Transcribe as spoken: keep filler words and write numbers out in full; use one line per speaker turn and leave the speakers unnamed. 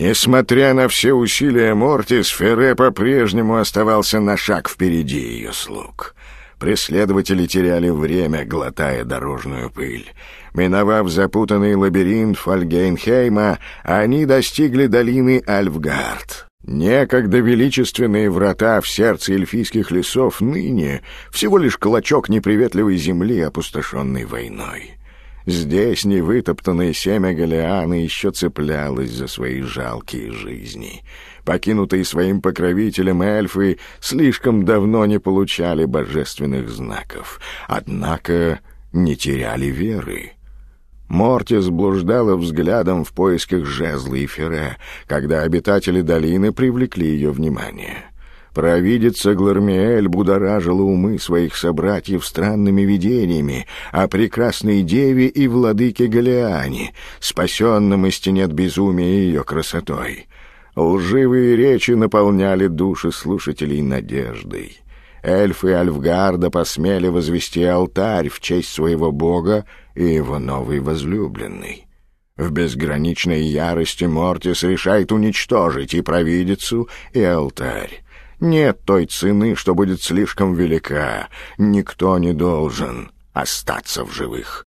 Несмотря на все усилия Мортис, Ферре по-прежнему оставался на шаг впереди ее слуг. Преследователи теряли время, глотая дорожную пыль. Миновав запутанный лабиринт Фальгейнхейма, они достигли долины Альфгард. Некогда величественные врата в сердце эльфийских лесов ныне всего лишь клочок неприветливой земли, опустошенной войной. Здесь невытоптанное семя Голианы еще цеплялось за свои жалкие жизни. Покинутые своим покровителем эльфы слишком давно не получали божественных знаков, однако не теряли веры. Мортис блуждала взглядом в поисках жезла и Ферре, когда обитатели долины привлекли ее внимание. Провидица Глармиэль будоражила умы своих собратьев странными видениями о прекрасной деве и владыке Голиане, спасенном из тенет безумия ее красотой. Лживые речи наполняли души слушателей надеждой. Эльфы Альфгарда посмели возвести алтарь в честь своего бога и его новой возлюбленной. В безграничной ярости Мортис решает уничтожить и провидицу, и алтарь. Нет той цены, что будет слишком велика. Никто не должен остаться в живых.